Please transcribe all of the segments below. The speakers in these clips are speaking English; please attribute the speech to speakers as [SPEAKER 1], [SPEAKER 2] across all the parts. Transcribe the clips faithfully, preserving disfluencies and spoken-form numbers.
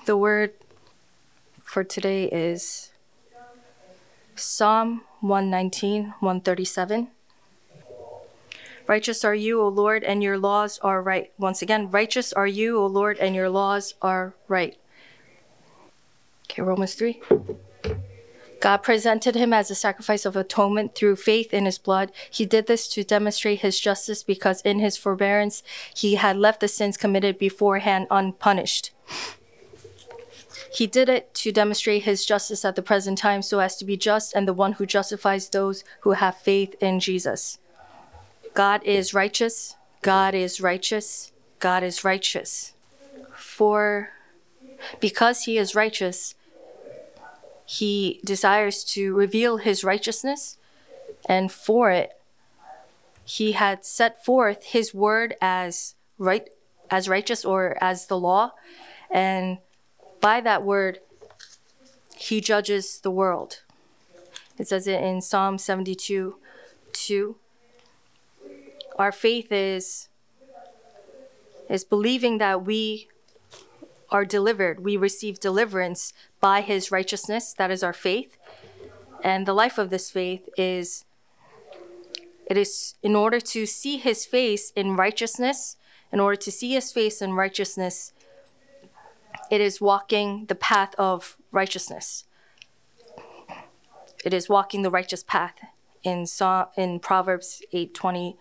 [SPEAKER 1] The word for today is Psalm one nineteen, one thirty-seven. Righteous are you, O Lord, and your laws are right. Once again, righteous are you, O Lord, and your laws are right. Okay, Romans three. God presented him as a sacrifice of atonement through faith in his blood. He did this to demonstrate his justice because in his forbearance he had left the sins committed beforehand unpunished. He did it to demonstrate his justice at the present time so as to be just and the one who justifies those who have faith in Jesus. God is righteous. God is righteous. God is righteous. For because he is righteous, he desires to reveal his righteousness, and for it, he had set forth his word as right, as righteous or as the law, and by that word, he judges the world. It says it in Psalm seventy-two, two. Our faith is, is believing that we are delivered. We receive deliverance by his righteousness. That is our faith. And the life of this faith is, it is in order to see his face in righteousness, in order to see his face in righteousness, it is walking the path of righteousness. It is walking the righteous path in in Proverbs eight twenty.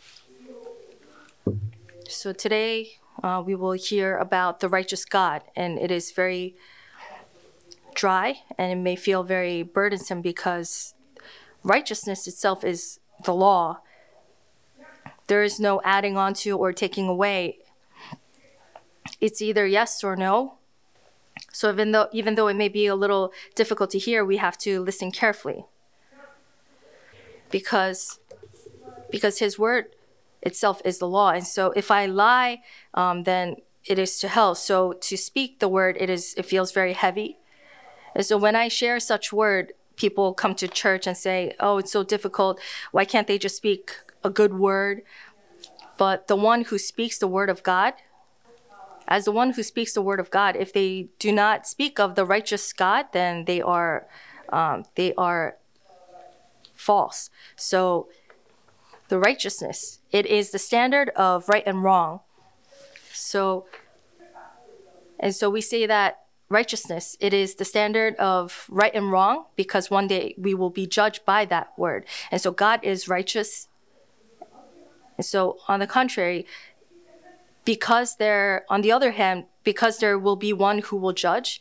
[SPEAKER 1] So today uh, we will hear about the righteous God, and it is very dry and it may feel very burdensome because righteousness itself is the law. There is no adding on to or taking away. It's either yes or no. So even though even though it may be a little difficult to hear, we have to listen carefully. Because because his word itself is the law. And so if I lie, um, then it is to hell. So to speak the word, it is it feels very heavy. And so when I share such word, people come to church and say, oh, it's so difficult. Why can't they just speak a good word? But the one who speaks the word of God, as the one who speaks the word of God, if they do not speak of the righteous God, then they are um, they are false. So the righteousness, it is the standard of right and wrong. So, and so we say that righteousness, it is the standard of right and wrong because one day we will be judged by that word. And so God is righteous. And so on the contrary, because there, on the other hand, because there will be one who will judge,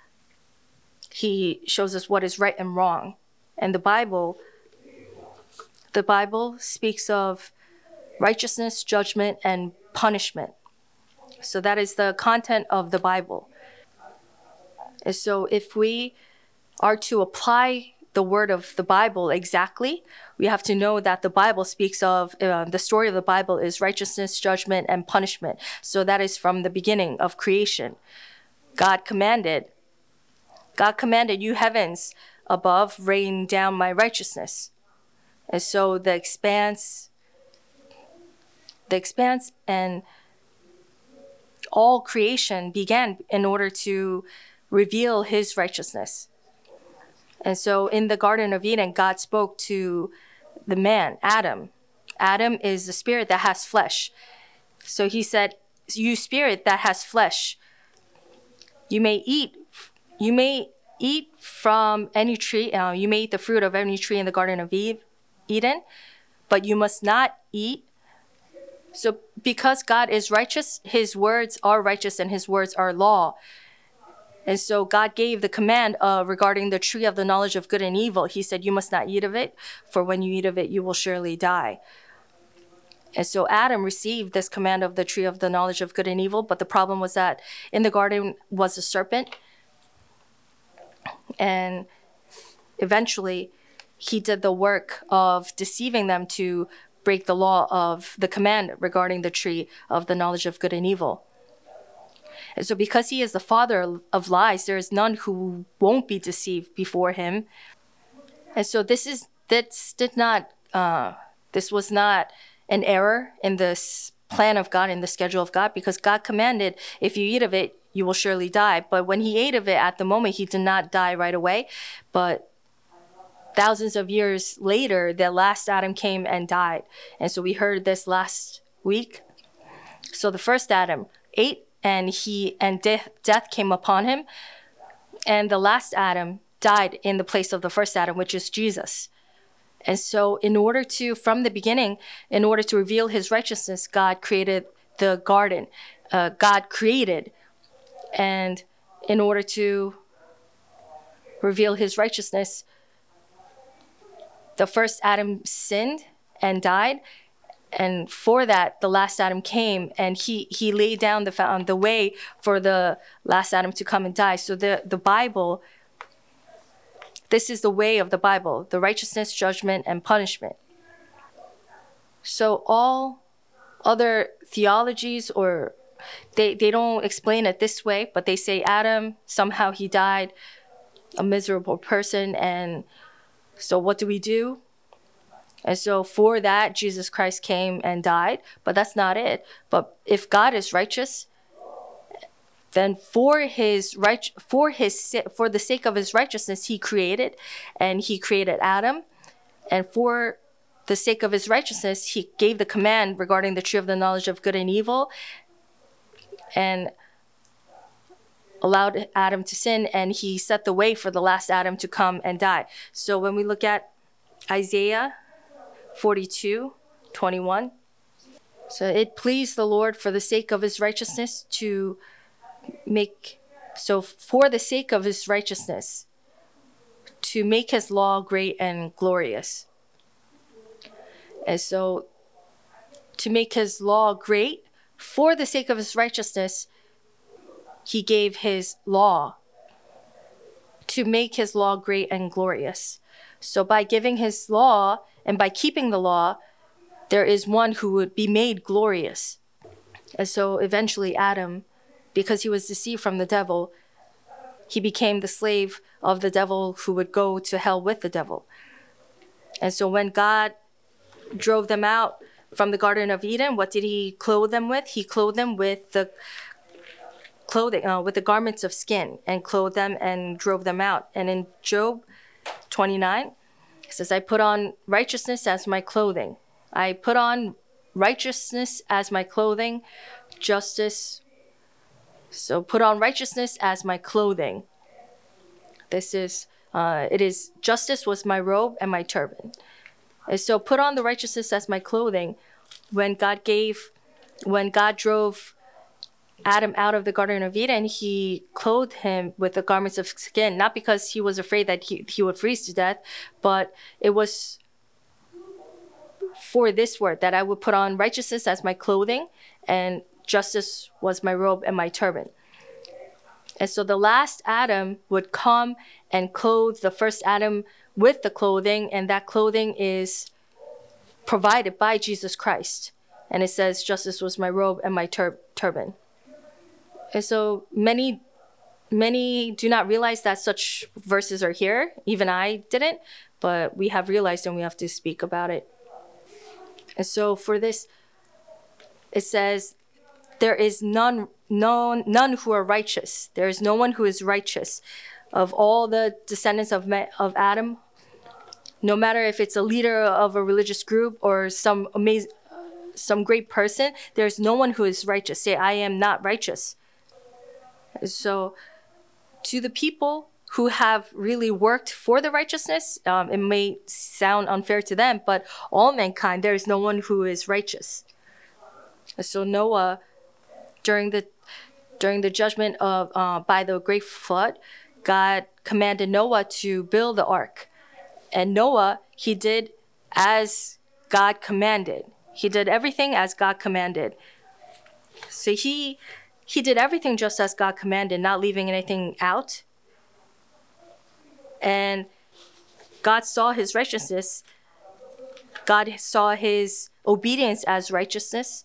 [SPEAKER 1] he shows us what is right and wrong. And the Bible, the Bible speaks of righteousness, judgment, and punishment. So that is the content of the Bible. And so if we are to apply the word of the Bible exactly, we have to know that the Bible speaks of, uh, the story of the Bible is righteousness, judgment, and punishment. So that is from the beginning of creation. God commanded, God commanded you heavens above, rain down my righteousness. And so the expanse, the expanse and all creation began in order to reveal his righteousness. And so in the Garden of Eden, God spoke to the man, Adam. Adam is the spirit that has flesh. So he said, you spirit that has flesh, you may eat, you may eat from any tree, uh, you may eat the fruit of any tree in the Garden of Eden, but you must not eat. So because God is righteous, his words are righteous and his words are law. And so God gave the command uh, regarding the tree of the knowledge of good and evil. He said, you must not eat of it, for when you eat of it, you will surely die. And so Adam received this command of the tree of the knowledge of good and evil. But the problem was that in the garden was a serpent. And eventually he did the work of deceiving them to break the law of the command regarding the tree of the knowledge of good and evil. And so because he is the father of lies, there is none who won't be deceived before him. And so this is this did not uh, this was not an error in this plan of God, in the schedule of God, because God commanded, if you eat of it, you will surely die. But when he ate of it at the moment, he did not die right away. But thousands of years later, the last Adam came and died. And so we heard this last week. So the first Adam ate, and he and death, death came upon him. And the last Adam died in the place of the first Adam, which is Jesus. And so in order to, from the beginning, in order to reveal his righteousness, God created the garden. Uh, God created. And in order to reveal his righteousness, the first Adam sinned and died. And for that, the last Adam came, and he, he laid down the, um, the way for the last Adam to come and die. So the, the Bible, this is the way of the Bible, the righteousness, judgment, and punishment. So all other theologies, or they, they don't explain it this way, but they say Adam, somehow he died, a miserable person, and so what do we do? And so for that, Jesus Christ came and died, but that's not it. But if God is righteous, then for his right, for his for the sake of his righteousness, he created, and he created Adam, and for the sake of his righteousness, he gave the command regarding the tree of the knowledge of good and evil, and allowed Adam to sin, and he set the way for the last Adam to come and die. So when we look at Isaiah forty-two, twenty-one. So it pleased the Lord for the sake of his righteousness to make, so for the sake of his righteousness, to make his law great and glorious. And so to make his law great, for the sake of his righteousness, he gave his law to make his law great and glorious. So by giving his law and by keeping the law, there is one who would be made glorious. And so eventually Adam, because he was deceived from the devil, he became the slave of the devil who would go to hell with the devil. And so when God drove them out from the Garden of Eden, what did he clothe them with? He clothed them with the clothing, uh, with the garments of skin, and clothed them and drove them out. And in Job twenty-nine, it says, I put on righteousness as my clothing. I put on righteousness as my clothing, justice. So put on righteousness as my clothing. This is, uh, it is, justice was my robe and my turban. And so put on the righteousness as my clothing. When God gave, when God drove Adam out of the Garden of Eden, he clothed him with the garments of skin, not because he was afraid that he, he would freeze to death, but it was for this word, that I would put on righteousness as my clothing, and justice was my robe and my turban. And so the last Adam would come and clothe the first Adam with the clothing, and that clothing is provided by Jesus Christ. And it says, justice was my robe and my tur- turban. And so many, many do not realize that such verses are here. Even I didn't, but we have realized, and we have to speak about it. And so for this, it says, there is none, none, none who are righteous. There is no one who is righteous. Of all the descendants of, of Adam, no matter if it's a leader of a religious group or some amazing, some great person, there's no one who is righteous. Say, I am not righteous. So to the people who have really worked for the righteousness, um, it may sound unfair to them, but all mankind, there is no one who is righteous. So Noah, during the during the judgment of uh, by the great flood, God commanded Noah to build the ark. And Noah, he did as God commanded. He did everything as God commanded. So he he did everything just as God commanded, not leaving anything out. And God saw his righteousness. God saw his obedience as righteousness.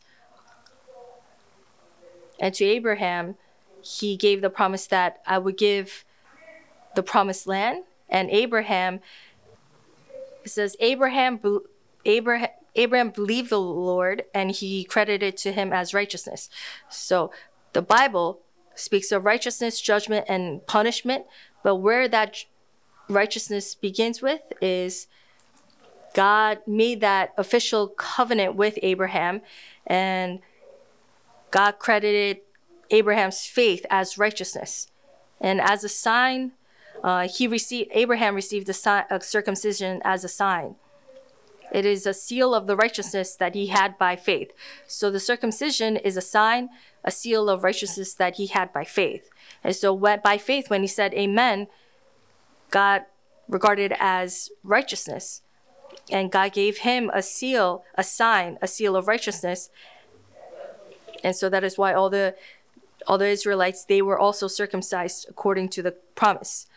[SPEAKER 1] And to Abraham, he gave the promise that I would give the promised land. And Abraham, it says, Abraham, Abraham, Abraham believed the Lord, and he credited to him as righteousness. So the Bible speaks of righteousness, judgment, and punishment. But where that righteousness begins with is God made that official covenant with Abraham, and God credited Abraham's faith as righteousness. And as a sign, uh, he received Abraham received a, sign, a circumcision as a sign. It is a seal of the righteousness that he had by faith. So the circumcision is a sign, a seal of righteousness that he had by faith. And so when, by faith, when he said amen, God regarded it as righteousness. And God gave him a seal, a sign, a seal of righteousness. And so that is why all the all the Israelites, they were also circumcised according to the promise.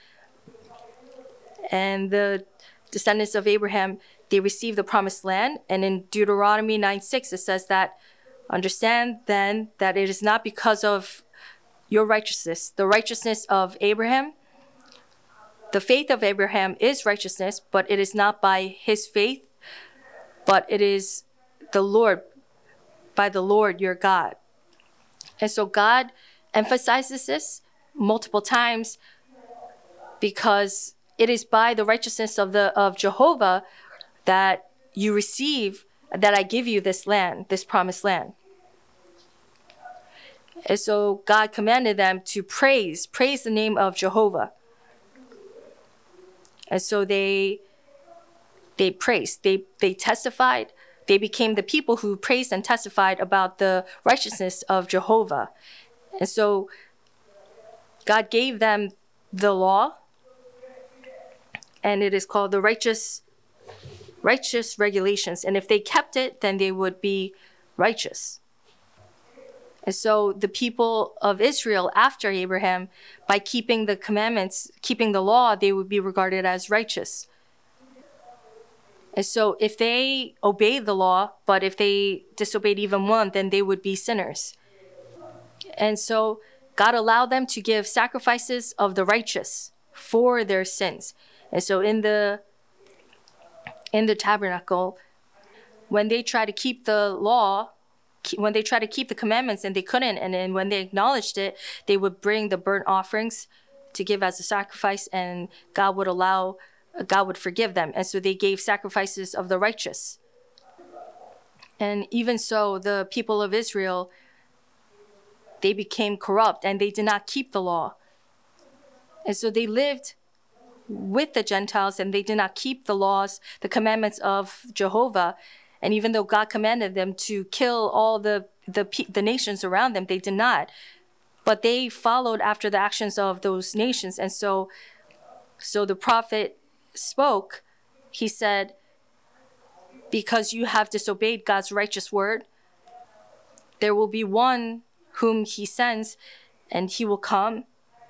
[SPEAKER 1] And the descendants of Abraham, they received the promised land. And in Deuteronomy nine six, it says that, understand then that it is not because of your righteousness, the righteousness of Abraham. The faith of Abraham is righteousness, but it is not by his faith, but it is the Lord, by the Lord your God. And so God emphasizes this multiple times because it is by the righteousness of the of Jehovah that you receive, that I give you this land, this promised land. And so God commanded them to praise, praise the name of Jehovah. And so they they praised, they they testified, they became the people who praised and testified about the righteousness of Jehovah. And so God gave them the law, and it is called the righteous righteous regulations. And if they kept it, then they would be righteous. And so the people of Israel after Abraham, by keeping the commandments, keeping the law, they would be regarded as righteous. And so if they obeyed the law, but if they disobeyed even one, then they would be sinners. And so God allowed them to give sacrifices of the righteous for their sins. And so in the in the tabernacle, when they try to keep the law, when they try to keep the commandments and they couldn't, and then when they acknowledged it, they would bring the burnt offerings to give as a sacrifice, and God would allow, God would forgive them. And so they gave sacrifices of the righteous. And even so, the people of Israel, they became corrupt and they did not keep the law. And so they lived with the Gentiles and they did not keep the laws, the commandments of Jehovah. And even though God commanded them to kill all the, the, the nations around them, they did not. But they followed after the actions of those nations. And so, so the prophet spoke. He said, because you have disobeyed God's righteous word, there will be one whom he sends, and he will come,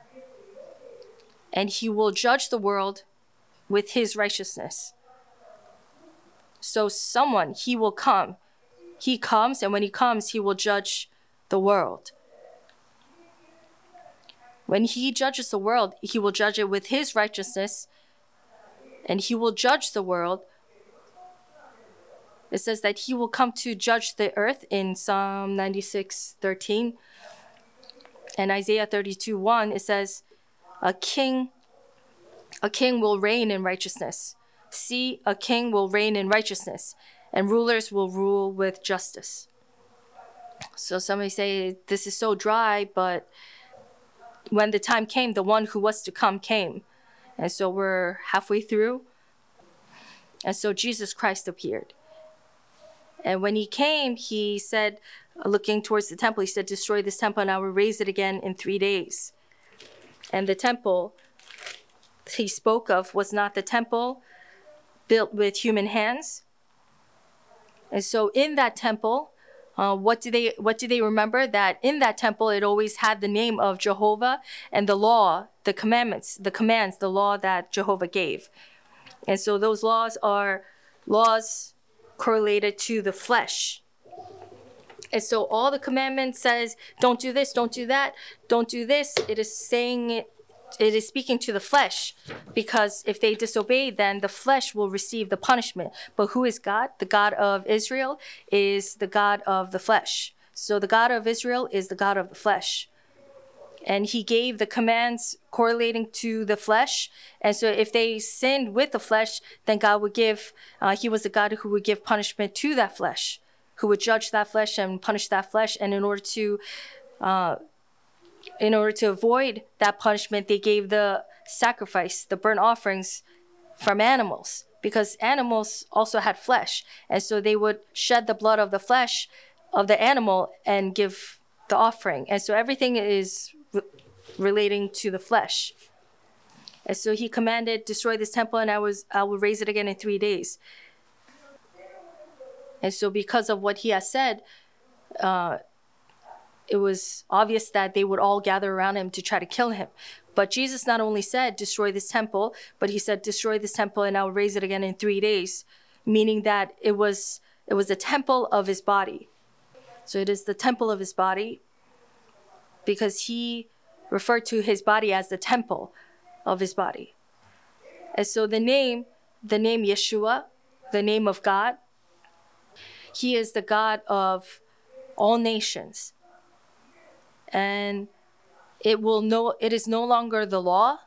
[SPEAKER 1] and he will judge the world with his righteousness. So someone, he will come. He comes, and when he comes, he will judge the world. When he judges the world, he will judge it with his righteousness, and he will judge the world. It says that he will come to judge the earth in Psalm ninety-six thirteen. And Isaiah thirty-two one, it says, a king, a king will reign in righteousness. See, a king will reign in righteousness, and rulers will rule with justice. So somebody say, this is so dry, but when the time came, the one who was to come came. And so we're halfway through. And so Jesus Christ appeared. And when he came, he said, looking towards the temple, he said, destroy this temple and I will raise it again in three days. And the temple he spoke of was not the temple built with human hands. And so in that temple, uh, what do they what do they remember? That in that temple, it always had the name of Jehovah and the law, the commandments, the commands, the law that Jehovah gave. And so those laws are laws correlated to the flesh. And so all the commandments says, don't do this, don't do that, don't do this. It is saying it, it is speaking to the flesh, because if they disobey, then the flesh will receive the punishment. But who is God? The God of Israel is the God of the flesh. So the God of Israel is the God of the flesh. and he gave the commands correlating to the flesh. And so if they sinned with the flesh, then God would give, uh, he was the God who would give punishment to that flesh, who would judge that flesh and punish that flesh. And in order to, uh, in order to avoid that punishment, they gave the sacrifice, the burnt offerings from animals, because animals also had flesh. And so they would shed the blood of the flesh of the animal and give the offering. And so everything is re- relating to the flesh. And so he commanded, destroy this temple, and I was I will raise it again in three days. And so because of what he has said, uh, it was obvious that they would all gather around him to try to kill him. But Jesus not only said, destroy this temple, but he said, destroy this temple and I will raise it again in three days, meaning that it was it was the temple of his body. So it is the temple of his body, because he referred to his body as the temple of his body. And so the name, the name Yeshua, the name of God, he is the God of all nations. And it will no, it is no longer the law,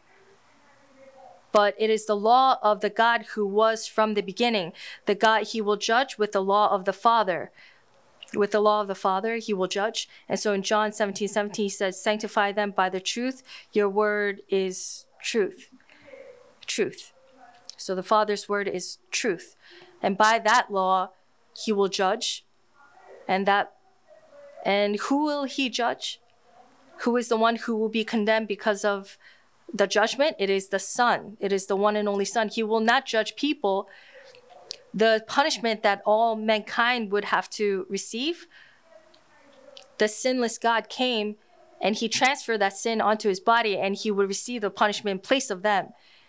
[SPEAKER 1] but it is the law of the God who was from the beginning. The God he will judge with the law of the Father. With the law of the Father, he will judge. And so in John seventeen seventeen, he says, sanctify them by the truth. Your word is truth. Truth. So the Father's word is truth. And by that law, he will judge. And that, and who will he judge? Who is the one who will be condemned because of the judgment? It is the Son. It is the one and only Son. He will not judge people. The punishment that all mankind would have to receive, the sinless God came and he transferred that sin onto his body, and he would receive the punishment in place of them.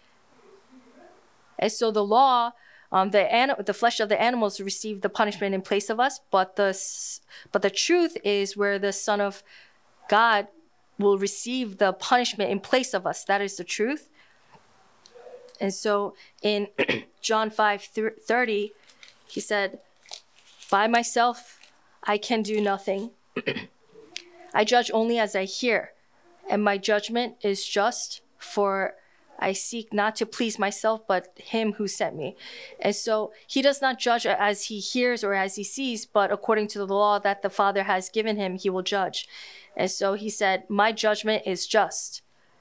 [SPEAKER 1] And so the law, um, the an- the flesh of the animals received the punishment in place of us, but the but the truth is where the Son of God will receive the punishment in place of us. That is the truth. And so in John five thirty, he said, by myself I can do nothing. I judge only as I hear, and my judgment is just, for I seek not to please myself, but him who sent me. And so he does not judge as he hears or as he sees, but according to the law that the Father has given him, he will judge. And so he said, my judgment is just.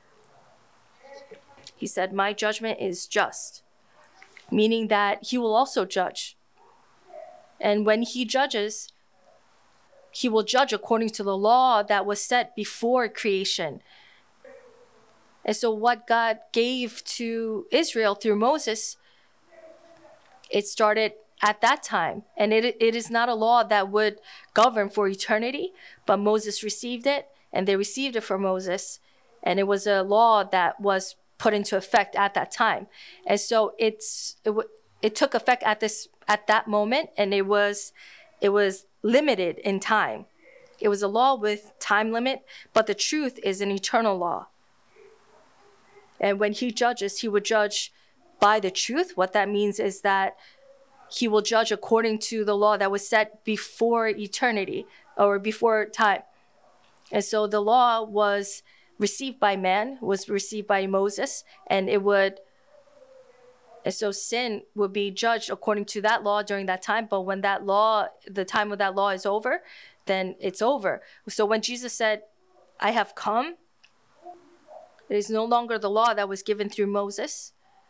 [SPEAKER 1] He said, my judgment is just, meaning that he will also judge. And when he judges, he will judge according to the law that was set before creation. And so what God gave to Israel through Moses, it started at that time. And it, it is not a law that would govern for eternity, but Moses received it, and they received it from Moses. And it was a law that was put into effect at that time. And so it's it, it took effect at this at that moment, and it was it was limited in time. It was a law with time limit, but the truth is an eternal law. And when he judges, he would judge by the truth. What that means is that he will judge according to the law that was set before eternity or before time. And so the law was received by man, was received by Moses, and it would, and so sin would be judged according to that law during that time. But when that law, the time of that law is over, then it's over. So when Jesus said, I have come, it is no longer the law that was given through Moses.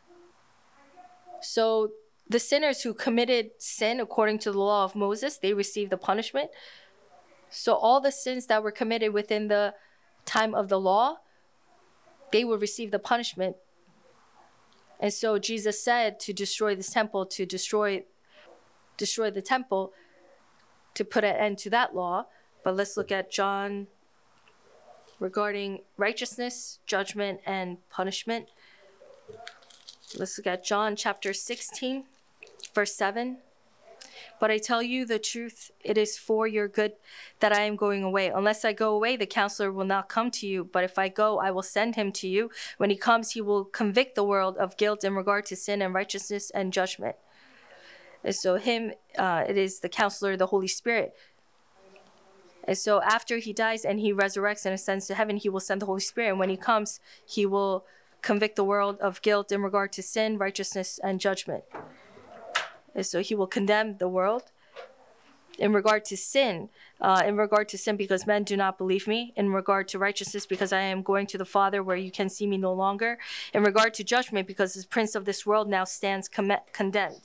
[SPEAKER 1] So the sinners who committed sin according to the law of Moses, they received the punishment. So all the sins that were committed within the time of the law, they will receive the punishment. And so Jesus said to destroy this temple, to destroy, destroy the temple, to put an end to that law. But let's look at John regarding righteousness, judgment, and punishment. Let's look at John chapter sixteen, verse seven. But I tell you the truth, it is for your good that I am going away. Unless I go away, the counselor will not come to you. But if I go, I will send him to you. When he comes, he will convict the world of guilt in regard to sin and righteousness and judgment. And so him, uh, it is the counselor, the Holy Spirit. And so after he dies and he resurrects and ascends to heaven, he will send the Holy Spirit. And when he comes, he will convict the world of guilt in regard to sin, righteousness, and judgment. And so he will condemn the world in regard to sin, uh, in regard to sin because men do not believe me, in regard to righteousness because I am going to the Father where you can see me no longer, in regard to judgment because the prince of this world now stands com- condemned.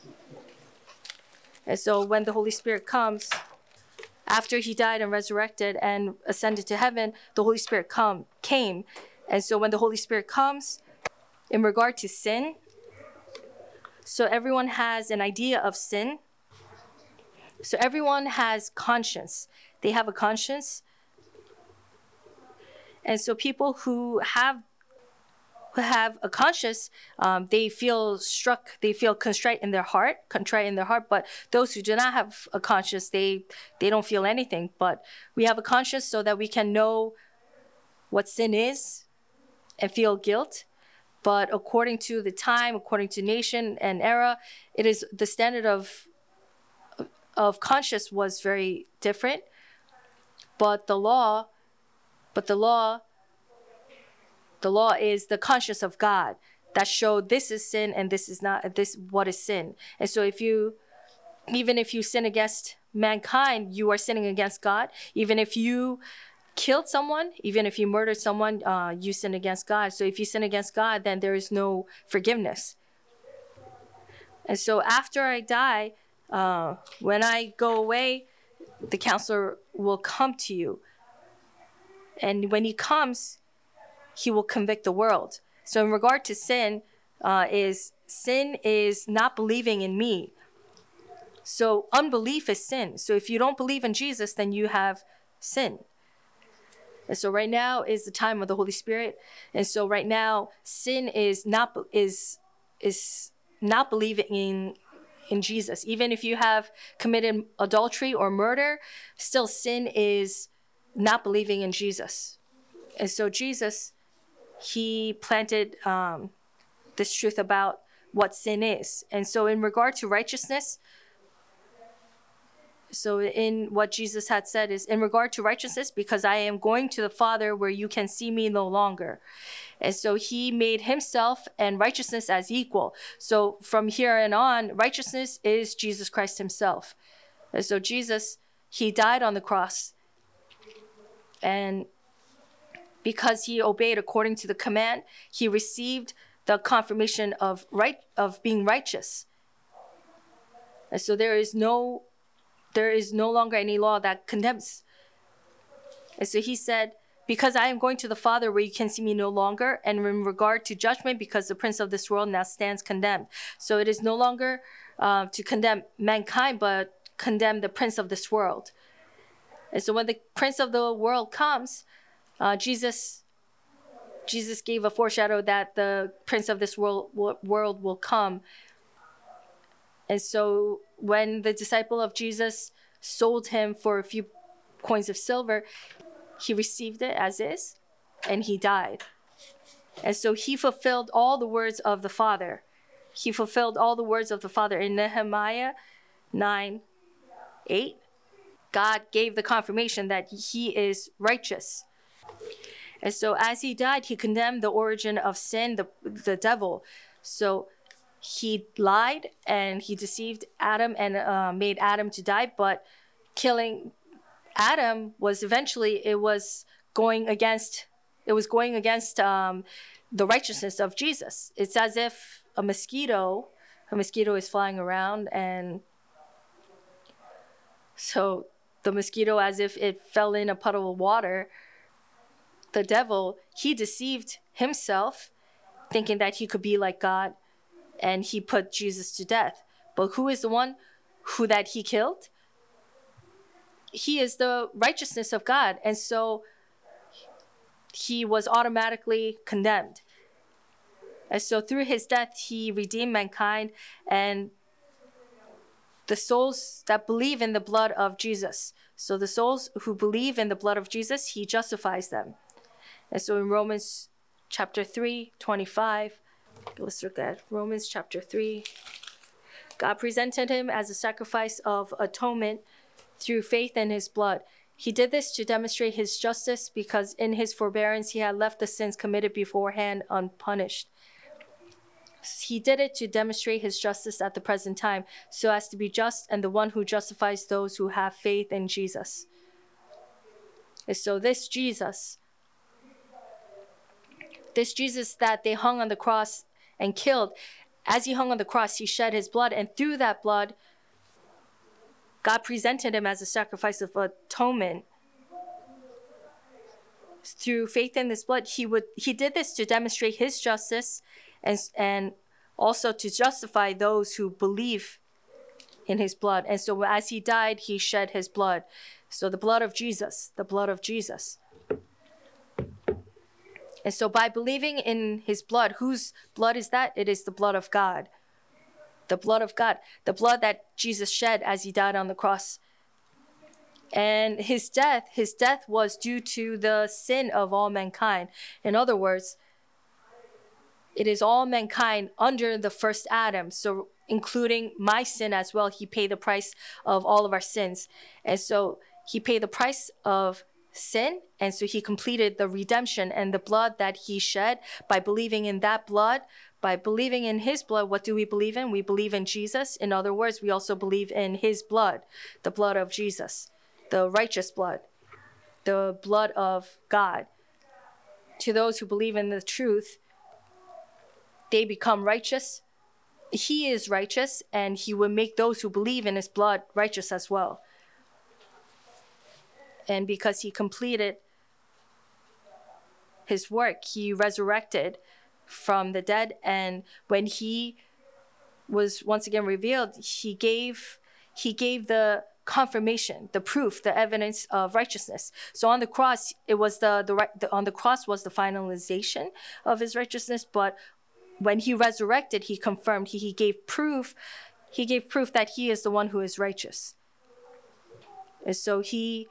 [SPEAKER 1] And so when the Holy Spirit comes, after he died and resurrected and ascended to heaven, the Holy Spirit come, came. And so when the Holy Spirit comes, in regard to sin, so everyone has an idea of sin. So everyone has conscience. They have a conscience. And so people who have who have a conscience, um, they feel struck, they feel contrite in their heart, contrite in their heart. But those who do not have a conscience, they they don't feel anything. But we have a conscience so that we can know what sin is and feel guilt. But according to the time, according to nation and era, it is the standard of of conscience was very different. But the law, but the law, the law is the conscience of God that showed this is sin and this is not, this what is sin. And so if you, even if you sin against mankind, you are sinning against God. Even if you killed someone, even if you murdered someone, uh, you sin against God. So if you sin against God, then there is no forgiveness. And so after I die, uh, when I go away, the counselor will come to you. And when he comes, he will convict the world. So in regard to sin, uh, is sin is not believing in me. So unbelief is sin. So if you don't believe in Jesus, then you have sin. And so right now is the time of the Holy Spirit. And so right now, sin is not is is not believing in in Jesus. Even if you have committed adultery or murder, still sin is not believing in Jesus. And so Jesus, he planted um, this truth about what sin is. And so in regard to righteousness, so in what Jesus had said is, in regard to righteousness, because I am going to the Father where you can see me no longer. And so he made himself and righteousness as equal. So from here and on, righteousness is Jesus Christ himself. And so Jesus, he died on the cross. And because he obeyed according to the command, he received the confirmation of right of being righteous. And so there is no there is no longer any law that condemns. And so he said, because I am going to the Father where you can see me no longer, and in regard to judgment, because the prince of this world now stands condemned. So it is no longer uh, to condemn mankind, but condemn the prince of this world. And so when the prince of the world comes, uh, Jesus Jesus gave a foreshadow that the prince of this world world will come. And so when the disciple of Jesus sold him for a few coins of silver, he received it as is, and he died. And so he fulfilled all the words of the Father. He fulfilled all the words of the Father in Nehemiah nine eight. God gave the confirmation that he is righteous. And so as he died, he condemned the origin of sin, the, the devil. So he lied and he deceived Adam and uh, made Adam to die. But killing Adam was eventually, it was going against, it was going against um, the righteousness of Jesus. It's as if a mosquito, a mosquito is flying around, and so the mosquito, as if it fell in a puddle of water, the devil, he deceived himself, thinking that he could be like God, and he put Jesus to death. But who is the one who that he killed? He is the righteousness of God, and so he was automatically condemned. And so through his death, he redeemed mankind and the souls that believe in the blood of Jesus. So the souls who believe in the blood of Jesus, he justifies them. And so in Romans chapter three, twenty-five, let's look at Romans chapter three. God presented him as a sacrifice of atonement through faith in his blood. He did this to demonstrate his justice because in his forbearance he had left the sins committed beforehand unpunished. He did it to demonstrate his justice at the present time, so as to be just and the one who justifies those who have faith in Jesus. And so this Jesus, this Jesus that they hung on the cross and killed, as he hung on the cross, he shed his blood, and through that blood, God presented him as a sacrifice of atonement. Through faith in this blood, he would he did this to demonstrate his justice and, and also to justify those who believe in his blood. And so as he died, he shed his blood. So the blood of Jesus, the blood of Jesus. And so by believing in his blood, whose blood is that? It is the blood of God. The blood of God. The blood that Jesus shed as he died on the cross. And his death, his death was due to the sin of all mankind. In other words, it is all mankind under the first Adam. So including my sin as well, he paid the price of all of our sins. And so he paid the price of sin, and so he completed the redemption, and the blood that he shed, by believing in that blood, by believing in his blood, what do we believe in? We believe in Jesus. In other words, we also believe in his blood, the blood of Jesus, the righteous blood, the blood of God. To those who believe in the truth, they become righteous. He is righteous, and he will make those who believe in his blood righteous as well. And because he completed his work, he resurrected from the dead. And when he was once again revealed, he gave he gave the confirmation, the proof, the evidence of righteousness. So on the cross, it was the the, the on the cross was the finalization of his righteousness. But when he resurrected, he confirmed. He, he gave proof. He gave proof that he is the one who is righteous. And so he.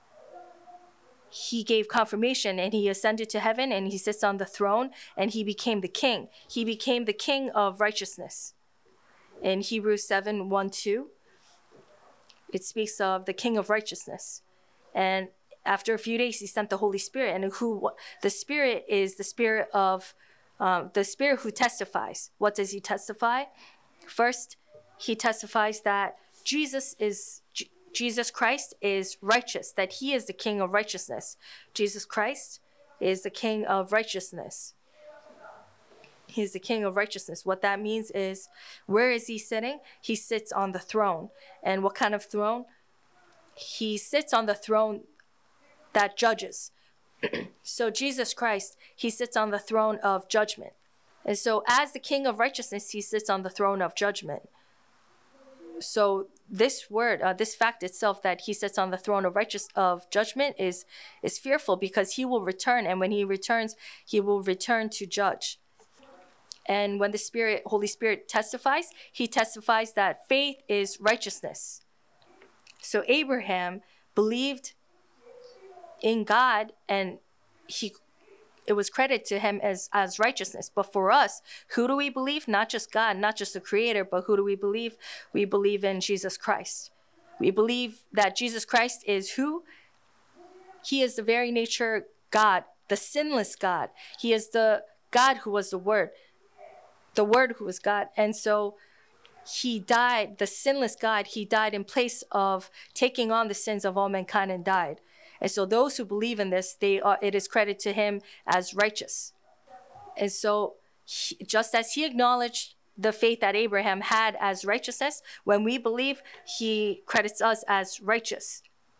[SPEAKER 1] He gave confirmation, and he ascended to heaven, and he sits on the throne, and he became the king. He became the king of righteousness. In Hebrews seven, one, two, it speaks of the king of righteousness. And after a few days, he sent the Holy Spirit. And who the Spirit is the Spirit of um, the Spirit who testifies. What does he testify? First, he testifies that Jesus is Jesus Christ is righteous, that he is the king of righteousness. Jesus Christ is the king of righteousness. He is the king of righteousness. What that means is, where is he sitting? He sits on the throne. And what kind of throne? He sits on the throne that judges. So Jesus Christ, he sits on the throne of judgment. And so as the king of righteousness, he sits on the throne of judgment. So this word, uh, this fact itself, that he sits on the throne of righteous of judgment, is is fearful, because he will return, and when he returns, he will return to judge. And when the Spirit, Holy Spirit testifies, he testifies that faith is righteousness. So Abraham believed in God, and he it was credited to him as, as righteousness. But for us, who do we believe? Not just God, not just the Creator, but who do we believe? We believe in Jesus Christ. We believe that Jesus Christ is who? He is the very nature God, the sinless God. He is the God who was the Word, the Word who was God. And so he died, the sinless God, he died in place of taking on the sins of all mankind and died. And so those who believe in this, they are, it is credited to him as righteous. And so he, just as he acknowledged the faith that Abraham had as righteousness, when we believe, he credits us as righteous.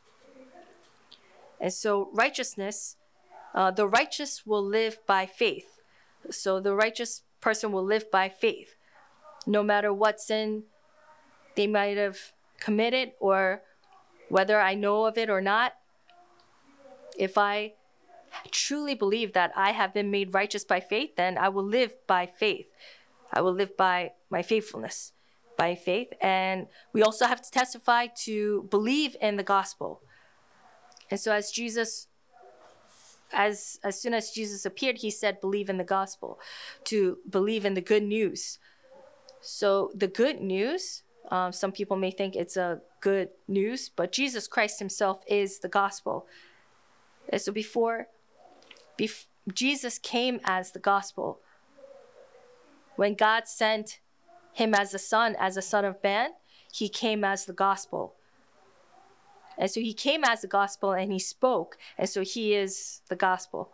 [SPEAKER 1] And so righteousness, uh, the righteous will live by faith. So the righteous person will live by faith, no matter what sin they might have committed, or whether I know of it or not. If I truly believe that I have been made righteous by faith, then I will live by faith. I will live by my faithfulness, by faith. And we also have to testify to believe in the gospel. And so as Jesus, as, as soon as Jesus appeared, he said, believe in the gospel, to believe in the good news. So the good news, Um, some people may think it's a good news, but Jesus Christ himself is the gospel. And so before, bef- Jesus came as the gospel. When God sent him as a son, as a son of man, he came as the gospel. And so he came as the gospel and he spoke. And so he is the gospel.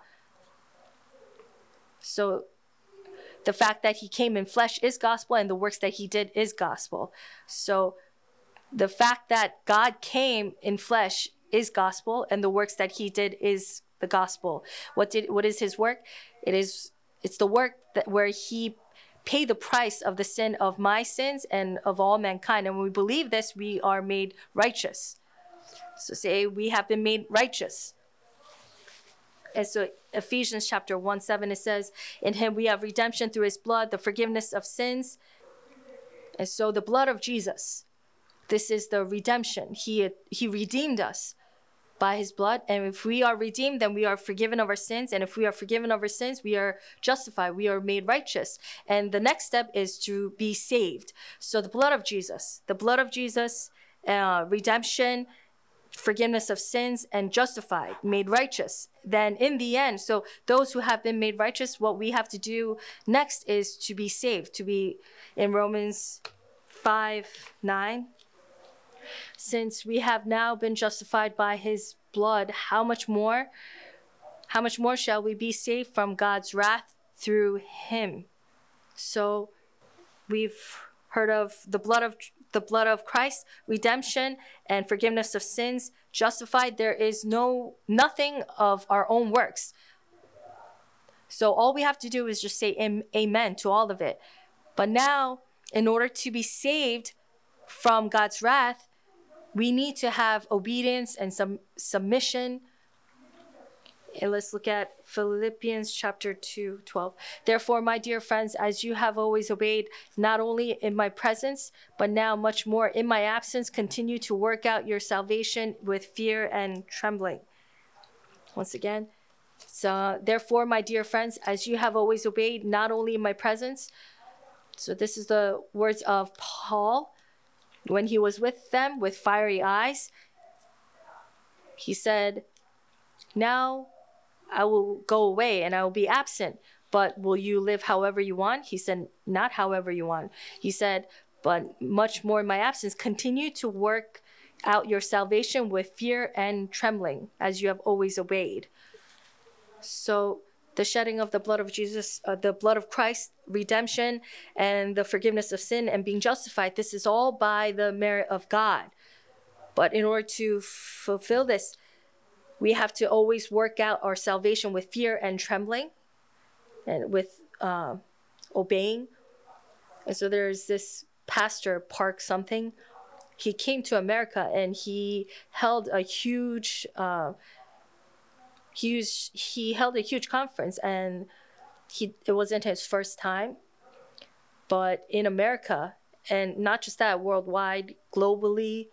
[SPEAKER 1] So the fact that he came in flesh is gospel, and the works that he did is gospel. So the fact that God came in flesh is gospel, and the works that he did is the gospel. What did what is his work? It is it's the work that where he paid the price of the sin of my sins and of all mankind. And when we believe this, we are made righteous. So say we have been made righteous. And so Ephesians chapter one, seven, it says, in him we have redemption through his blood, the forgiveness of sins. And so the blood of Jesus, this is the redemption. He, he redeemed us by his blood. And if we are redeemed, then we are forgiven of our sins. And if we are forgiven of our sins, we are justified. We are made righteous. And the next step is to be saved. So the blood of Jesus, the blood of Jesus, uh, redemption, forgiveness of sins, and justified, made righteous. Then in the end, so those who have been made righteous, what we have to do next is to be saved, to be in Romans five, nine. Since we have now been justified by his blood, how much more, how much more shall we be saved from God's wrath through him? So we've heard of the blood of the blood of Christ, redemption and forgiveness of sins, justified. There is no nothing of our own works. So all we have to do is just say amen to all of it. But now, in order to be saved from God's wrath, we need to have obedience and some submission. And let's look at Philippians chapter two, twelve. Therefore, my dear friends, as you have always obeyed, not only in my presence, but now much more in my absence, continue to work out your salvation with fear and trembling. Once again, so therefore, my dear friends, as you have always obeyed, not only in my presence. So this is the words of Paul when he was with them with fiery eyes. He said, now I will go away and I will be absent, but will you live however you want? He said, not however you want. He said, but much more in my absence, continue to work out your salvation with fear and trembling, as you have always obeyed. So the shedding of the blood of Jesus, uh, the blood of Christ, redemption, and the forgiveness of sin and being justified, this is all by the merit of God. But in order to f- fulfill this, we have to always work out our salvation with fear and trembling and with uh, obeying. And so there's this pastor, Park something. He came to America and he held a huge, uh, huge, he held a huge conference, and he it wasn't his first time. But in America, and not just that, worldwide, globally,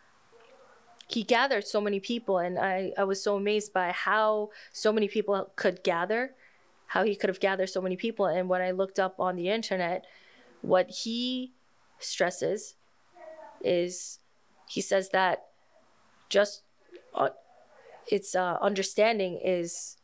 [SPEAKER 1] he gathered so many people, and I, I was so amazed by how so many people could gather, how he could have gathered so many people. And when I looked up on the internet, what he stresses is, he says that just uh, it's uh, understanding is,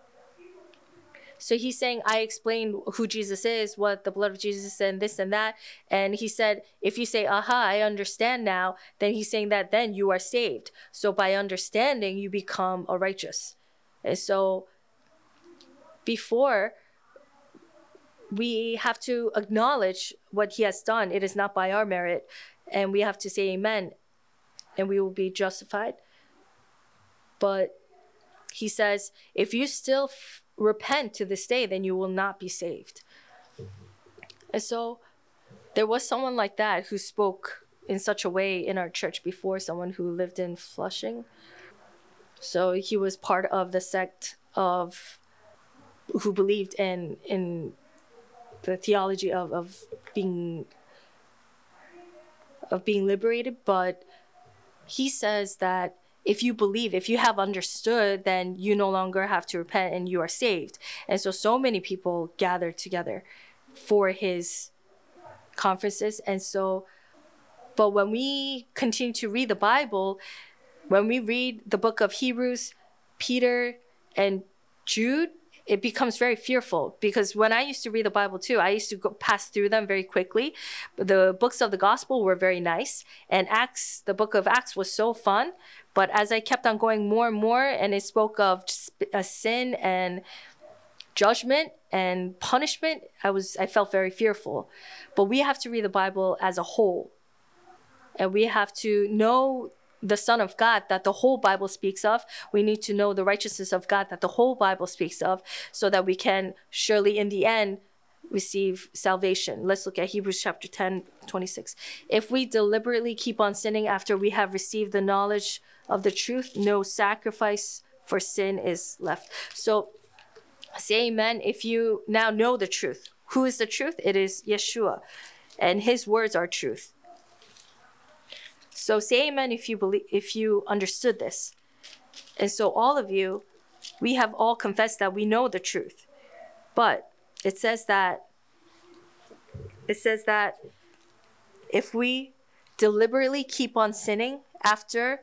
[SPEAKER 1] so he's saying, I explained who Jesus is, what the blood of Jesus is, and this and that. And he said, if you say, aha, I understand now, then he's saying that then you are saved. So by understanding, you become a righteous. And so before, we have to acknowledge what he has done. It is not by our merit. And we have to say amen, and we will be justified. But he says, if you still f- repent to this day, then you will not be saved. And so there was someone like that who spoke in such a way in our church before, someone who lived in Flushing. So he was part of the sect of who believed in in the theology of, of being of being liberated. But he says that if you believe, if you have understood, then you no longer have to repent and you are saved. And so, so many people gathered together for his conferences. And so, But when we continue to read the Bible, when we read the book of Hebrews, Peter, and Jude, it becomes very fearful, because when I used to read the Bible too, I used to go pass through them very quickly. The books of the gospel were very nice, and Acts, the book of Acts, was so fun. But as I kept on going more and more, and it spoke of a sin and judgment and punishment, I was I felt very fearful. But we have to read the Bible as a whole, and we have to know the Son of God that the whole Bible speaks of. We need to know the righteousness of God that the whole Bible speaks of, so that we can surely in the end receive salvation. Let's look at Hebrews chapter ten, twenty-six. If we deliberately keep on sinning after we have received the knowledge of the truth, no sacrifice for sin is left. So say amen if you now know the truth. Who is the truth? It is Yeshua, and his words are truth. So say amen if you believe, if you understood this. And so all of you, we have all confessed that we know the truth. But it says that it says that if we deliberately keep on sinning after,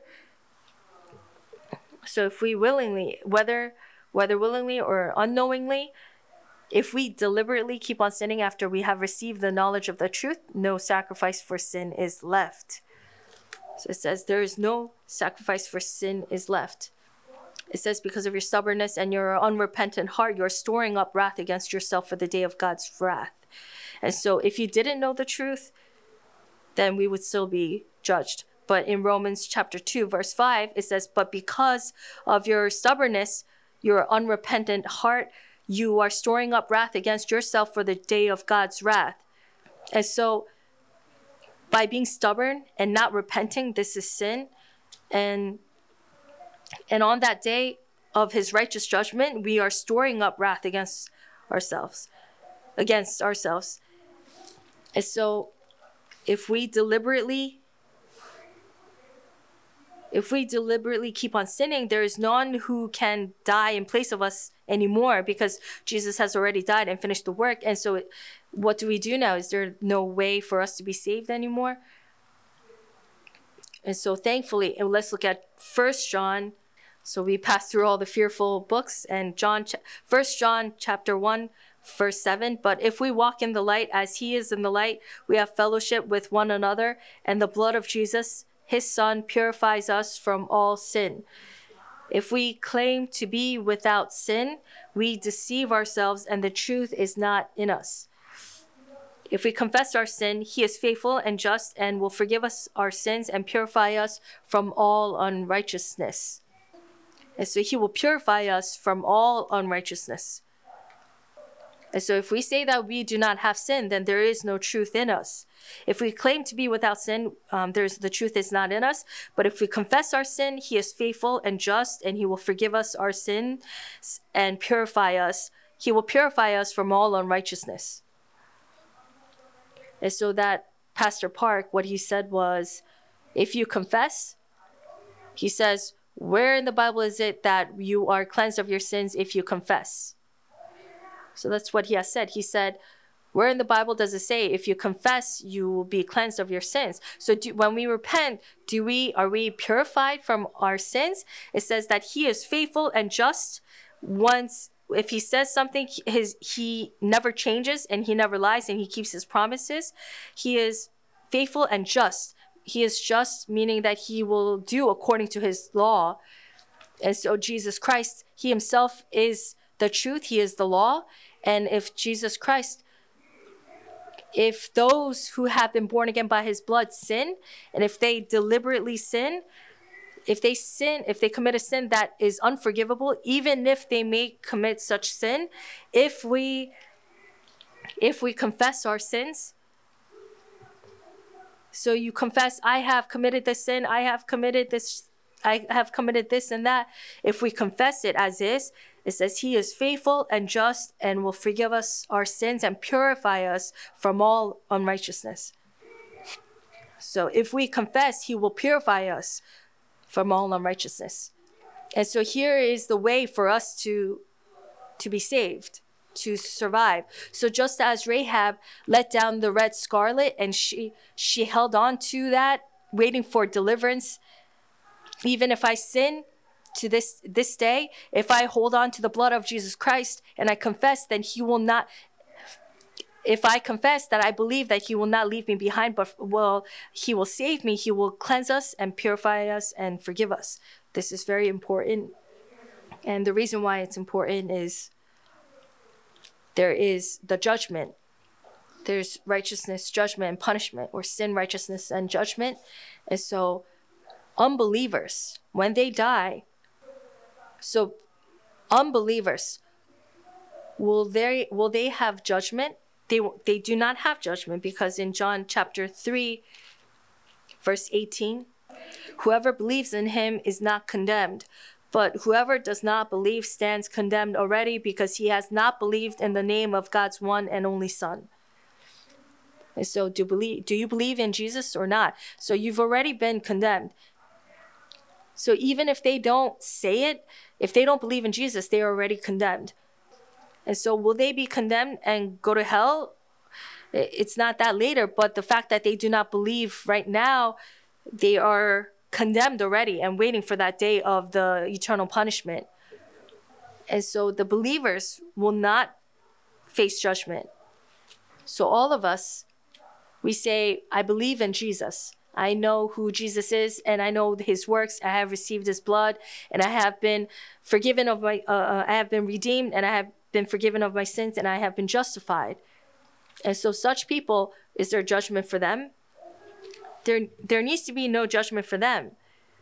[SPEAKER 1] so if we willingly, whether whether willingly or unknowingly, if we deliberately keep on sinning after we have received the knowledge of the truth, no sacrifice for sin is left. So it says there is no sacrifice for sin is left. It says because of your stubbornness and your unrepentant heart, you're storing up wrath against yourself for the day of God's wrath. And so if you didn't know the truth, then we would still be judged. But in Romans chapter two, verse five, it says, but because of your stubbornness, your unrepentant heart, you are storing up wrath against yourself for the day of God's wrath. And so by being stubborn and not repenting, this is sin. And, and on that day of his righteous judgment, we are storing up wrath against ourselves, against ourselves. And so if we deliberately, if we deliberately keep on sinning, there is none who can die in place of us anymore, because Jesus has already died and finished the work. And so it, what do we do now? Is there no way for us to be saved anymore? And so thankfully, and let's look at First John. So we passed through all the fearful books, and John, First John chapter one, verse seven. But if we walk in the light as he is in the light, we have fellowship with one another, and the blood of Jesus, his son, purifies us from all sin. If we claim to be without sin, we deceive ourselves, and the truth is not in us. If we confess our sin, he is faithful and just and will forgive us our sins and purify us from all unrighteousness. And so he will purify us from all unrighteousness. And so if we say that we do not have sin, then there is no truth in us. If we claim to be without sin, um, there's the truth is not in us. But if we confess our sin, he is faithful and just, and he will forgive us our sins and purify us. He will purify us from all unrighteousness. And so that Pastor Park, what he said was, if you confess, he says, where in the Bible is it that you are cleansed of your sins if you confess? So that's what he has said. He said, where in the Bible does it say if you confess, you will be cleansed of your sins? So do, when we repent, do we are we purified from our sins? It says that he is faithful and just. Once, if he says something, his he never changes and he never lies and he keeps his promises. He is faithful and just. He is just, meaning that he will do according to his law. And so Jesus Christ, he himself is the truth. He is the law. And if Jesus Christ, if those who have been born again by his blood sin, and if they deliberately sin, if they sin, if they commit a sin that is unforgivable, even if they may commit such sin, if we, if we confess our sins, so you confess, I have committed this sin, I have committed this, I have committed this and that. If we confess it as is, it says he is faithful and just and will forgive us our sins and purify us from all unrighteousness. So if we confess, he will purify us from all unrighteousness. And so here is the way for us to, to be saved, to survive. So just as Rahab let down the red scarlet and she she held on to that, waiting for deliverance, even if I sin to this this day, if I hold on to the blood of Jesus Christ and I confess, then he will not, if I confess that I believe that he will not leave me behind, but will he will save me, he will cleanse us and purify us and forgive us. This is very important. And the reason why it's important is there is the judgment. There's righteousness, judgment, and punishment, or sin, righteousness, and judgment. And so unbelievers, when they die, so unbelievers, will they will they have judgment? They they do not have judgment, because in John chapter three, verse eighteen, whoever believes in him is not condemned, but whoever does not believe stands condemned already, because he has not believed in the name of God's one and only Son. And so do believe do you believe in Jesus or not? So you've already been condemned. So even if they don't say it, if they don't believe in Jesus, they are already condemned. And so will they be condemned and go to hell? It's not that later, but the fact that they do not believe right now, they are condemned already and waiting for that day of the eternal punishment. And so the believers will not face judgment. So all of us, we say, I believe in Jesus. I know who Jesus is, and I know his works. I have received his blood, and I have been forgiven of my, uh, uh, I have been redeemed, and I have been forgiven of my sins, and I have been justified. And so such people, is there judgment for them? There, there needs to be no judgment for them.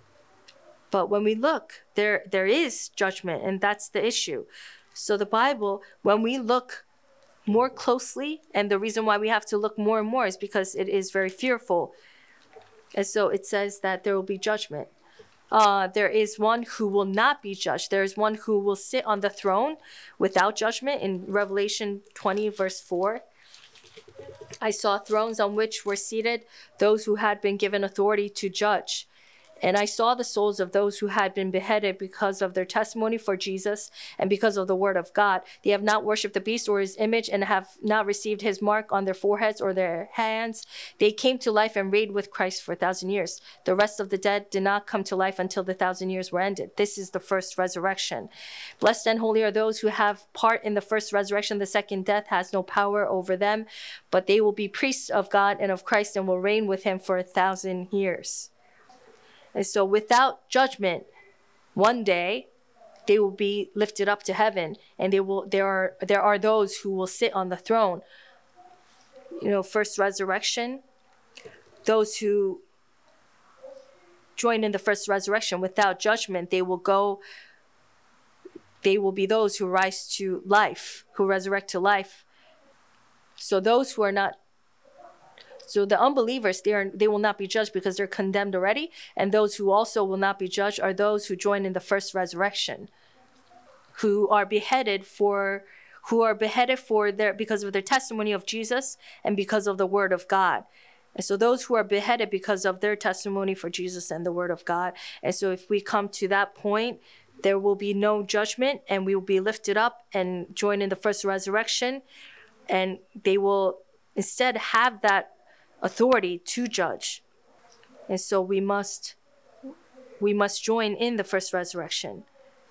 [SPEAKER 1] But when we look, there, there is judgment, and that's the issue. So the Bible, when we look more closely, and the reason why we have to look more and more is because it is very fearful. And so it says that there will be judgment. Uh, there is one who will not be judged. There is one who will sit on the throne without judgment. In Revelation twenty, verse four, I saw thrones on which were seated those who had been given authority to judge. And I saw the souls of those who had been beheaded because of their testimony for Jesus and because of the word of God. They have not worshipped the beast or his image and have not received his mark on their foreheads or their hands. They came to life and reigned with Christ for a thousand years. The rest of the dead did not come to life until the thousand years were ended. This is the first resurrection. Blessed and holy are those who have part in the first resurrection. The second death has no power over them, but they will be priests of God and of Christ and will reign with him for a thousand years. And so without judgment, one day they will be lifted up to heaven, and they will there are there are those who will sit on the throne. You know, first resurrection, those who join in the first resurrection without judgment, they will go they will be those who rise to life, who resurrect to life. So those who are not So the unbelievers, they, are, they will not be judged because they're condemned already. And those who also will not be judged are those who join in the first resurrection, who are beheaded for, who are beheaded for their, because of their testimony of Jesus and because of the word of God. And so those who are beheaded because of their testimony for Jesus and the word of God. And so if we come to that point, there will be no judgment, and we will be lifted up and join in the first resurrection. And they will instead have that authority to judge. And so we must we must join in the first resurrection.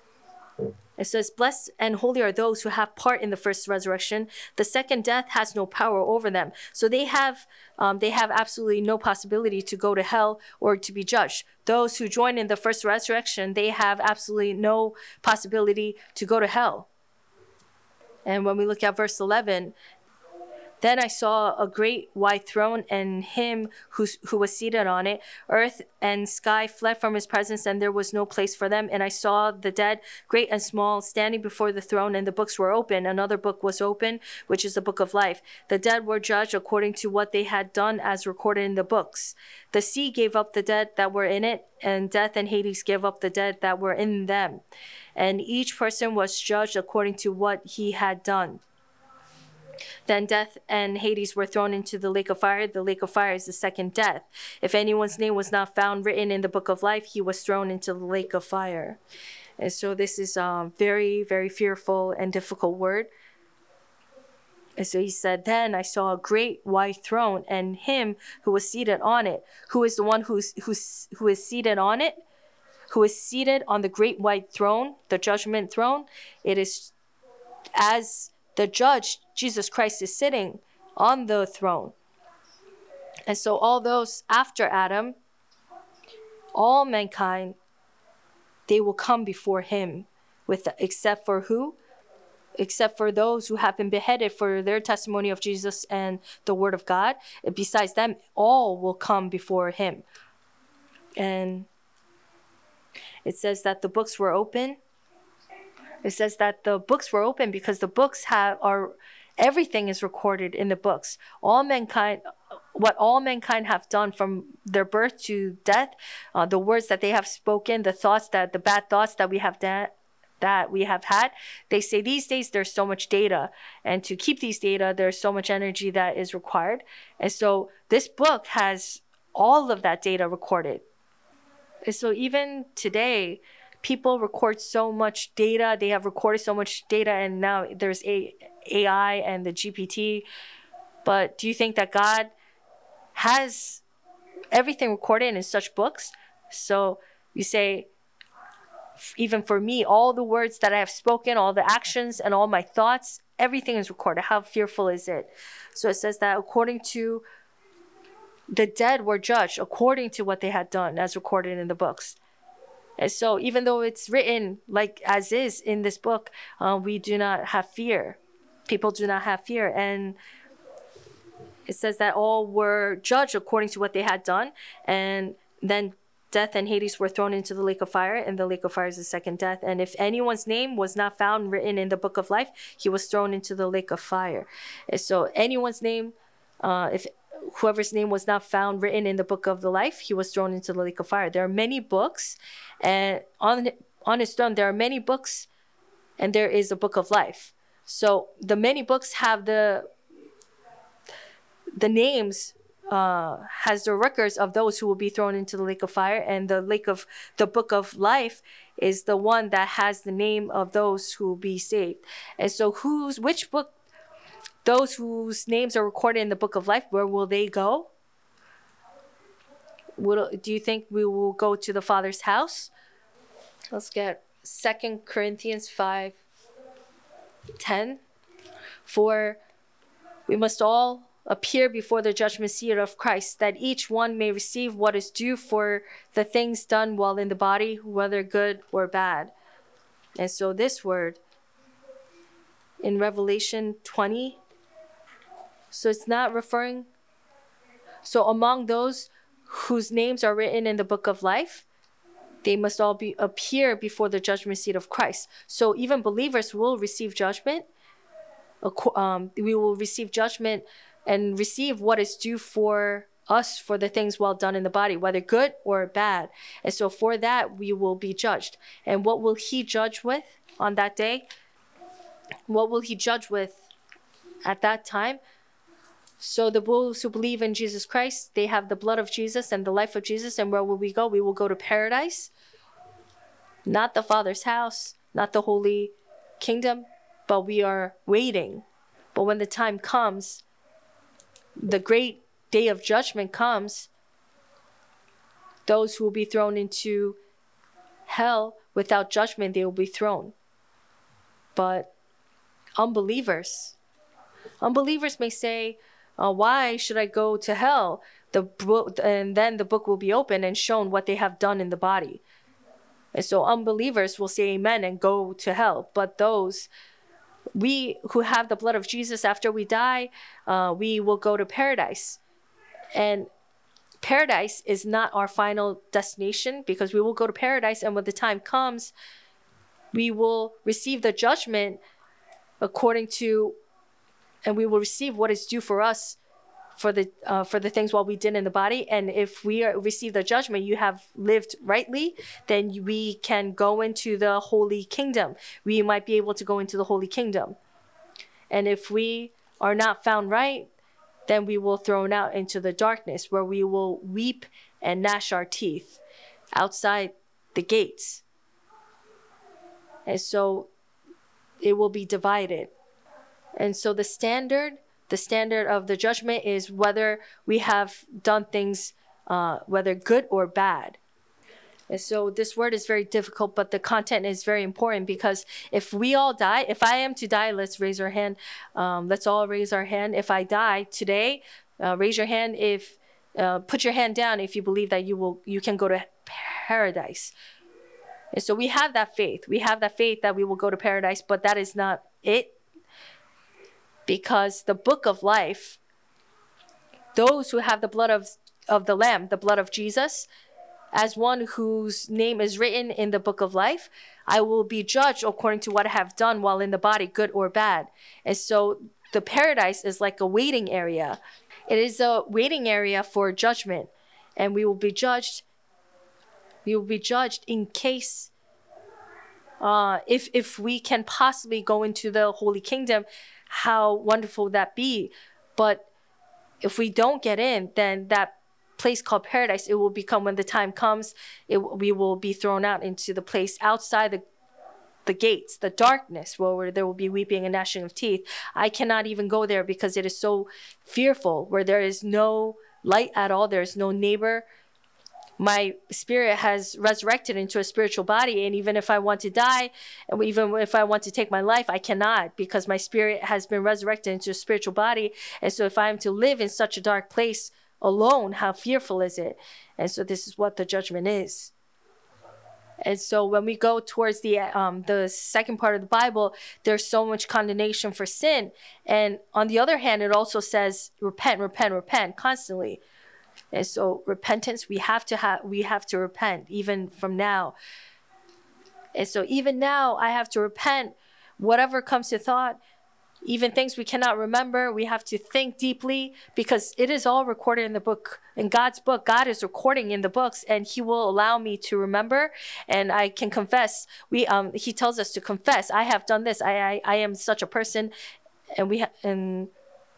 [SPEAKER 1] It says, blessed and holy are those who have part in the first resurrection. The second death has no power over them. So they have um, they have absolutely no possibility to go to hell or to be judged. Those who join in the first resurrection, they have absolutely no possibility to go to hell. And when we look at verse eleven, then I saw a great white throne and him who, who was seated on it. Earth and sky fled from his presence, and there was no place for them. And I saw the dead, great and small, standing before the throne, and the books were open. Another book was open, which is the book of life. The dead were judged according to what they had done as recorded in the books. The sea gave up the dead that were in it, and death and Hades gave up the dead that were in them. And each person was judged according to what he had done. Then death and Hades were thrown into the lake of fire. The lake of fire is the second death. If anyone's name was not found written in the book of life, he was thrown into the lake of fire. And so this is a um, very, very fearful and difficult word. And so he said, then I saw a great white throne and him who was seated on it. Who is the one who's, who's, who is seated on it? Who is seated on the great white throne, the judgment throne? It is as the judge, Jesus Christ, is sitting on the throne. And so all those after Adam, all mankind, they will come before him, with except for who? Except for those who have been beheaded for their testimony of Jesus and the word of God. Besides them, all will come before him. And it says that the books were open. It says that the books were open because the books have are everything is recorded in the books. All mankind, what all mankind have done from their birth to death, uh, the words that they have spoken, the thoughts that the bad thoughts that we have that that we have had. They say these days there's so much data, and to keep these data, there's so much energy that is required. And so this book has all of that data recorded. And so even today, people record so much data. They have recorded so much data, and now there's a AI and the G P T. But do you think that God has everything recorded in such books? So you say, even for me, all the words that I have spoken, all the actions and all my thoughts, everything is recorded. How fearful is it? So it says that according to the dead were judged according to what they had done, as recorded in the books. And so even though it's written like as is in this book, uh, we do not have fear. People do not have fear. And it says that all were judged according to what they had done. And then death and Hades were thrown into the lake of fire, and the lake of fire is the second death. And if anyone's name was not found written in the book of life, he was thrown into the lake of fire. And so anyone's name, uh, if whoever's name was not found written in the book of the life, he was thrown into the lake of fire. There are many books, and on on his throne there are many books, and there is a book of life. So the many books have the the names uh, has the records of those who will be thrown into the lake of fire, and the lake of the book of life is the one that has the name of those who will be saved. And so, who's which book? Those whose names are recorded in the book of life, where will they go? Will, do you think we will go to the Father's house? Let's get Second Corinthians five ten. For we must all appear before the judgment seat of Christ, that each one may receive what is due for the things done while in the body, whether good or bad. And so this word in Revelation twenty, so it's not referring, so among those whose names are written in the book of life, they must all be appear before the judgment seat of Christ. So even believers will receive judgment. Um, we will receive judgment and receive what is due for us for the things well done in the body, whether good or bad. And so for that, we will be judged. And what will he judge with on that day? What will he judge with at that time? So the those who believe in Jesus Christ, they have the blood of Jesus and the life of Jesus. And where will we go? We will go to paradise. Not the Father's house, not the holy kingdom, but we are waiting. But when the time comes, the great day of judgment comes, those who will be thrown into hell without judgment, they will be thrown. But unbelievers, unbelievers may say, uh, why should I go to hell? The book, and then the book will be opened and shown what they have done in the body. And so unbelievers will say amen and go to hell. But those we who have the blood of Jesus, after we die, uh, we will go to paradise. And paradise is not our final destination, because we will go to paradise, and when the time comes, we will receive the judgment according to, and we will receive what is due for us for the uh, for the things while we did in the body. And if we are, receive the judgment, you have lived rightly, then we can go into the holy kingdom. We might be able to go into the holy kingdom. And if we are not found right, then we will thrown out into the darkness, where we will weep and gnash our teeth outside the gates. And so it will be divided. And so the standard, the standard of the judgment is whether we have done things, uh, whether good or bad. And so this word is very difficult, but the content is very important, because if we all die, if I am to die, let's raise our hand. Um, let's all raise our hand. If I die today, uh, raise your hand. If uh, put your hand down if you believe that you will, you can go to paradise. And so we have that faith. We have that faith that we will go to paradise, but that is not it. Because the book of life, those who have the blood of, of the Lamb, the blood of Jesus, as one whose name is written in the book of life, I will be judged according to what I have done while in the body, good or bad. And so the paradise is like a waiting area. It is a waiting area for judgment. And we will be judged. We will be judged in case, uh, if, if we can possibly go into the holy kingdom, how wonderful would that be? But if we don't get in, then that place called paradise, it will become, when the time comes, it, we will be thrown out into the place outside the the gates, the darkness, where, where there will be weeping and gnashing of teeth. I cannot even go there because it is so fearful, where there is no light at all. There is no neighbor. My spirit has resurrected into a spiritual body, and even if I want to die, and even if I want to take my life, I cannot, because my spirit has been resurrected into a spiritual body. And so if I am to live in such a dark place alone, how fearful is it? And so this is what the judgment is. And so when we go towards the um, the second part of the Bible, there's so much condemnation for sin. And on the other hand, it also says repent, repent, repent constantly. And so repentance, we have to have we have to repent even from now. And so even now, I have to repent. Whatever comes to thought, even things we cannot remember, we have to think deeply, because it is all recorded in the book, in God's book. God is recording in the books, and He will allow me to remember, and I can confess. We um He tells us to confess. I have done this. I I, I am such a person, and we ha- and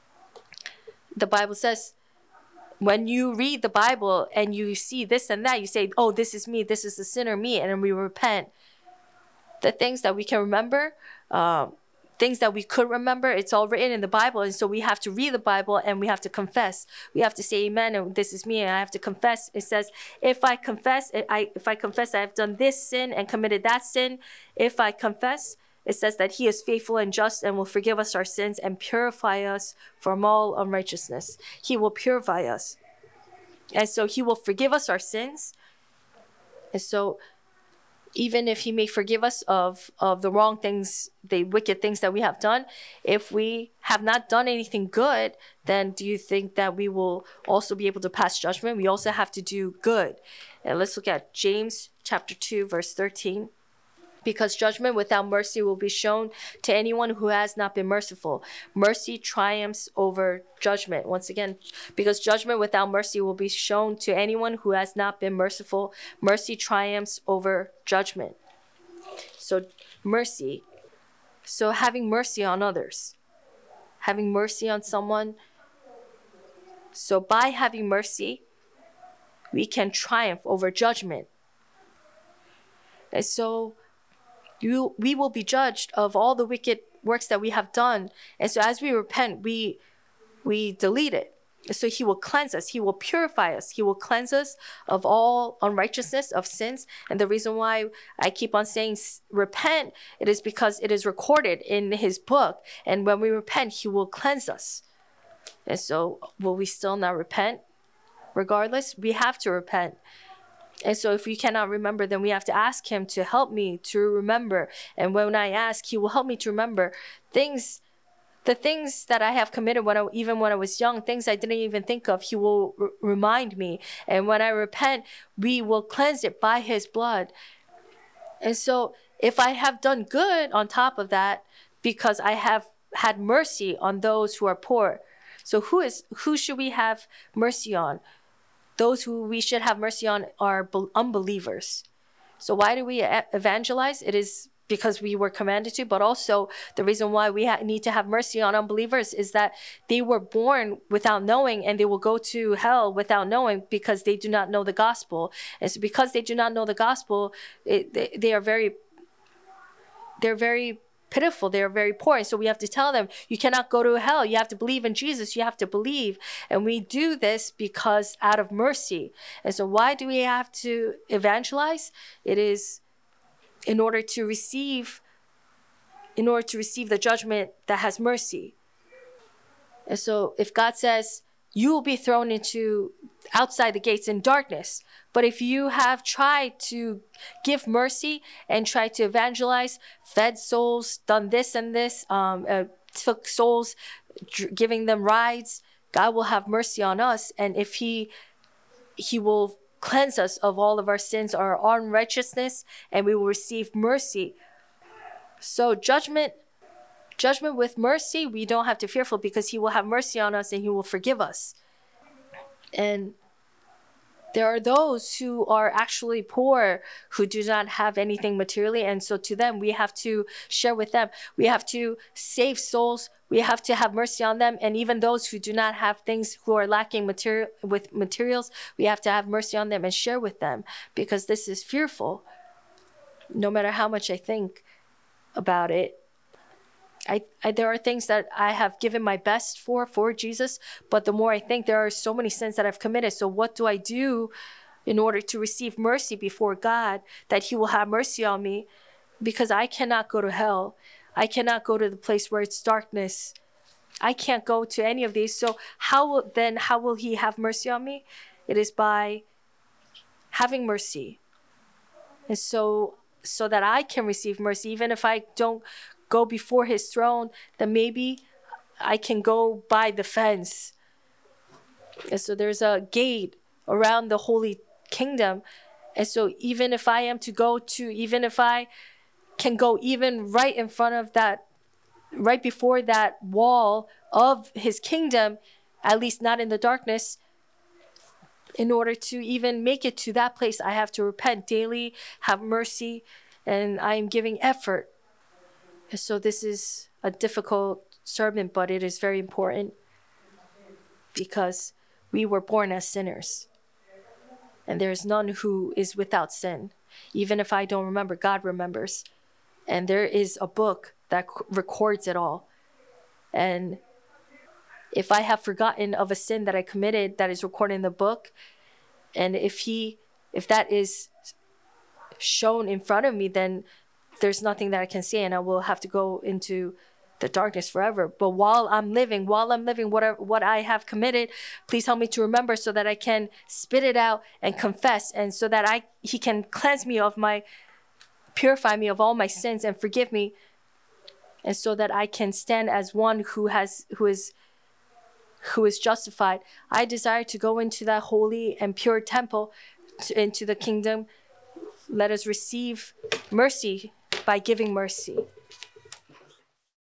[SPEAKER 1] the Bible says, when you read the Bible and you see this and that, you say, "Oh, this is me. This is the sinner, me," and then we repent. The things that we can remember, um, things that we could remember, it's all written in the Bible. And so we have to read the Bible and we have to confess. We have to say amen, and this is me, and I have to confess. It says, if I confess, I if I confess I have done this sin and committed that sin, if I confess, it says that He is faithful and just and will forgive us our sins and purify us from all unrighteousness. He will purify us. And so He will forgive us our sins. And so even if He may forgive us of, of the wrong things, the wicked things that we have done, if we have not done anything good, then do you think that we will also be able to pass judgment? We also have to do good. And let's look at James chapter two, verse thirteen. Because judgment without mercy will be shown to anyone who has not been merciful. Mercy triumphs over judgment. Once again, because judgment without mercy will be shown to anyone who has not been merciful. Mercy triumphs over judgment. So mercy. So having mercy on others. Having mercy on someone. So by having mercy, we can triumph over judgment. And so You, we will be judged of all the wicked works that we have done. And so as we repent, we we delete it. So He will cleanse us. He will purify us. He will cleanse us of all unrighteousness, of sins. And the reason why I keep on saying repent, it is because it is recorded in His book. And when we repent, He will cleanse us. And so will we still not repent? Regardless, we have to repent. And so if we cannot remember, then we have to ask Him to help me to remember. And when I ask, He will help me to remember things, the things that I have committed when I, even when I was young, things I didn't even think of, He will r- remind me. And when I repent, we will cleanse it by His blood. And so if I have done good on top of that, because I have had mercy on those who are poor. So who is who should we have mercy on? Those who we should have mercy on are unbelievers. So why do we evangelize? It is because we were commanded to, but also the reason why we ha- need to have mercy on unbelievers is that they were born without knowing, and they will go to hell without knowing, because they do not know the gospel. And so because they do not know the gospel, it, they, they are very, they're very pitiful. They are very poor. And so we have to tell them, you cannot go to hell. You have to believe in Jesus. You have to believe. And we do this because out of mercy. And so why do we have to evangelize? It is in order to receive, in order to receive the judgment that has mercy. And so if God says, you will be thrown into outside the gates in darkness. But if you have tried to give mercy and tried to evangelize, fed souls, done this and this, um, uh, took souls, dr- giving them rides, God will have mercy on us. And if he, he will cleanse us of all of our sins, our unrighteousness, and we will receive mercy. So judgment, judgment with mercy, we don't have to be fearful because he will have mercy on us and he will forgive us. And there are those who are actually poor, who do not have anything materially. And so to them, we have to share with them. We have to save souls. We have to have mercy on them. And even those who do not have things, who are lacking material with materials, we have to have mercy on them and share with them, because this is fearful. No matter how much I think about it, I, I there are things that I have given my best for, for Jesus, but the more I think, there are so many sins that I've committed. So what do I do in order to receive mercy before God, that he will have mercy on me? Because I cannot go to hell. I cannot go to the place where it's darkness. I can't go to any of these. So how will, then how will he have mercy on me? It is by having mercy. And so, so that I can receive mercy, even if I don't go before his throne, then maybe I can go by the fence. And so there's a gate around the holy kingdom. And so even if I am to go to, even if I can go even right in front of that, right before that wall of his kingdom, at least not in the darkness, in order to even make it to that place, I have to repent daily, have mercy, and I am giving effort. So this is a difficult sermon, but it is very important, because we were born as sinners. And there is none who is without sin. Even if I don't remember, God remembers. And there is a book that records it all. And if I have forgotten of a sin that I committed that is recorded in the book, and if he, if that is shown in front of me, then there's nothing that I can say, and I will have to go into the darkness forever. But while I'm living, while I'm living whatever what I have committed, please help me to remember, so that I can spit it out and confess, and so that I he can cleanse me of my, purify me of all my sins and forgive me, and so that I can stand as one who has who is who is justified. I desire to go into that holy and pure temple, to, into the kingdom. Let us receive mercy by giving mercy.